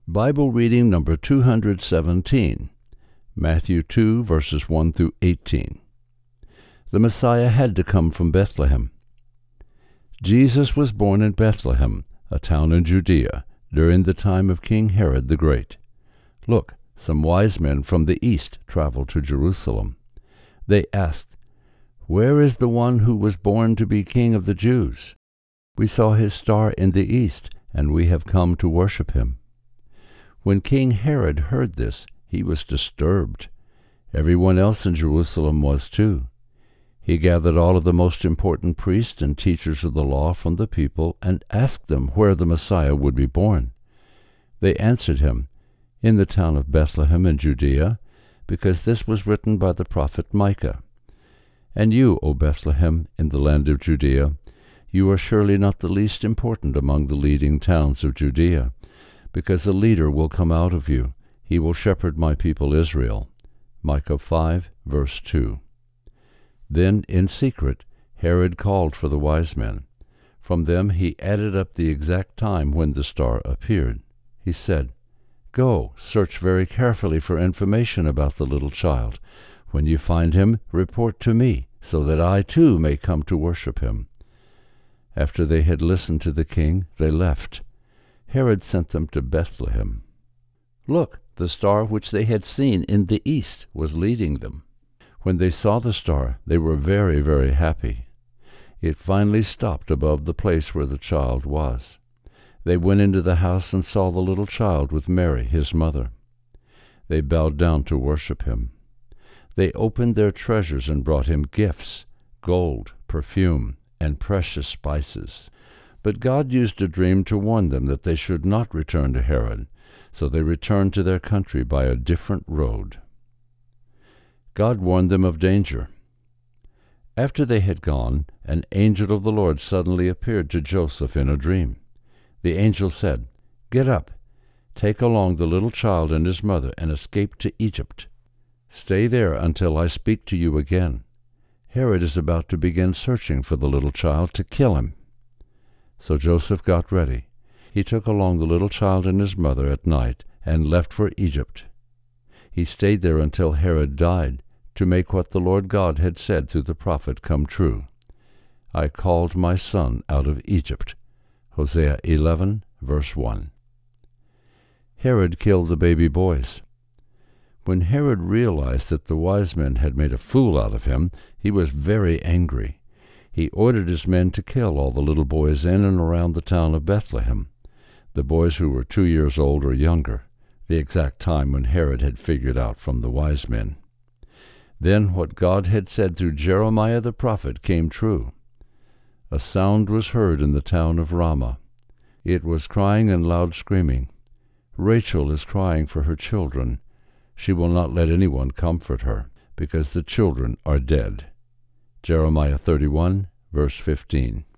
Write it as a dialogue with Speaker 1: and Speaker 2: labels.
Speaker 1: Bible reading number 217, Matthew 2, verses 1 through 18. The Messiah had to come from Bethlehem. Jesus was born in Bethlehem, a town in Judea, during the time of King Herod the Great. Look, some wise men from the east traveled to Jerusalem. They asked, "Where is the one who was born to be King of the Jews? We saw his star in the east, and we have come to worship him." When King Herod heard this, he was disturbed. Everyone else in Jerusalem was too. He gathered all of the most important priests and teachers of the law from the people and asked them where the Messiah would be born. They answered him, "In the town of Bethlehem in Judea, because this was written by the prophet Micah. And you, O Bethlehem, in the land of Judea, you are surely not the least important among the leading towns of Judea, because a leader will come out of you. He will shepherd my people Israel." Micah 5, verse 2. Then, in secret, Herod called for the wise men. From them he added up the exact time when the star appeared. He said, "Go, search very carefully for information about the little child. When you find him, report to me, so that I too may come to worship him." After they had listened to the king, they left. Herod sent them to Bethlehem. Look, the star which they had seen in the east was leading them. When they saw the star, they were very, very happy. It finally stopped above the place where the child was. They went into the house and saw the little child with Mary, his mother. They bowed down to worship him. They opened their treasures and brought him gifts, gold, perfume, and precious spices. But God used a dream to warn them that they should not return to Herod, so they returned to their country by a different road. God warned them of danger. After they had gone, an angel of the Lord suddenly appeared to Joseph in a dream. The angel said, "Get up, take along the little child and his mother, and escape to Egypt. Stay there until I speak to you again. Herod is about to begin searching for the little child to kill him." So Joseph got ready. He took along the little child and his mother at night and left for Egypt. He stayed there until Herod died, to make what the Lord God had said through the prophet come true. "I called my son out of Egypt." Hosea 11, verse 1. Herod killed the baby boys. When Herod realized that the wise men had made a fool out of him, he was very angry. He ordered his men to kill all the little boys in and around the town of Bethlehem, the boys who were 2 years old or younger, the exact time when Herod had figured out from the wise men. Then what God had said through Jeremiah the prophet came true. A sound was heard in the town of Ramah. It was crying and loud screaming. "Rachel is crying for her children. She will not let anyone comfort her, because the children are dead." Jeremiah 31, verse 15.